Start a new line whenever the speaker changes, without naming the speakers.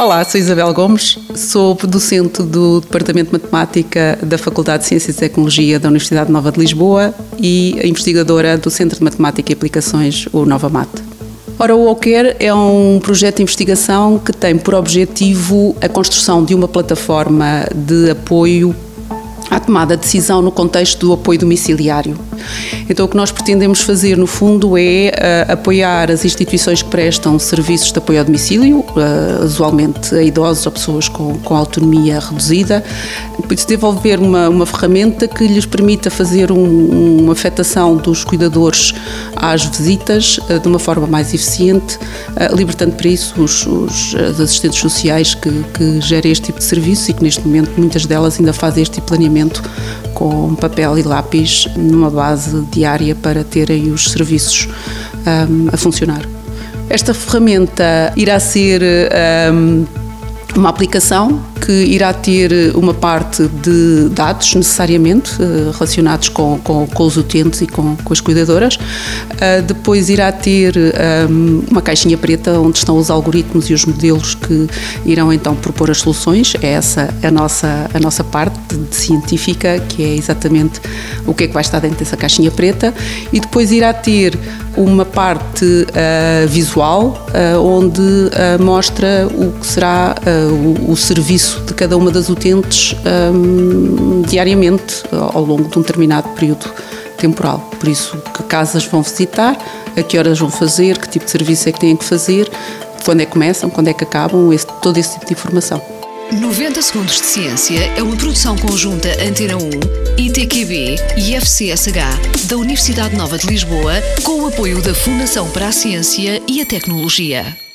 Olá, sou Isabel Gomes, sou docente do Departamento de Matemática da Faculdade de Ciências e Tecnologia da Universidade Nova de Lisboa e investigadora do Centro de Matemática e Aplicações, o NovaMat. Ora, o OCare é um projeto de investigação que tem por objetivo a construção de uma plataforma de apoio à tomada de decisão no contexto do apoio domiciliário. Então, o que nós pretendemos fazer, no fundo, é apoiar as instituições que prestam serviços de apoio ao domicílio, usualmente a idosos ou pessoas com autonomia reduzida, desenvolver uma ferramenta que lhes permita fazer uma afetação dos cuidadores às visitas de uma forma mais eficiente, libertando para isso os assistentes sociais que gerem este tipo de serviço e que, neste momento, muitas delas ainda fazem este tipo de planeamento com papel e lápis numa base diária para terem os serviços a funcionar. Esta ferramenta irá ser uma aplicação que irá ter uma parte de dados, necessariamente, relacionados com os utentes e com as cuidadoras. Depois irá ter uma caixinha preta onde estão os algoritmos e os modelos que irão então propor as soluções. É essa a nossa parte científica, que é exatamente o que é que vai estar dentro dessa caixinha preta. E depois irá ter uma parte visual, onde mostra o que será o serviço de cada uma das utentes diariamente, ao longo de um determinado período temporal. Por isso, que casas vão visitar, a que horas vão fazer, que tipo de serviço é que têm que fazer, quando é que começam, quando é que acabam, todo esse tipo de informação.
90 Segundos de Ciência é uma produção conjunta Antena 1, ITQB e FCSH da Universidade Nova de Lisboa, com o apoio da Fundação para a Ciência e a Tecnologia.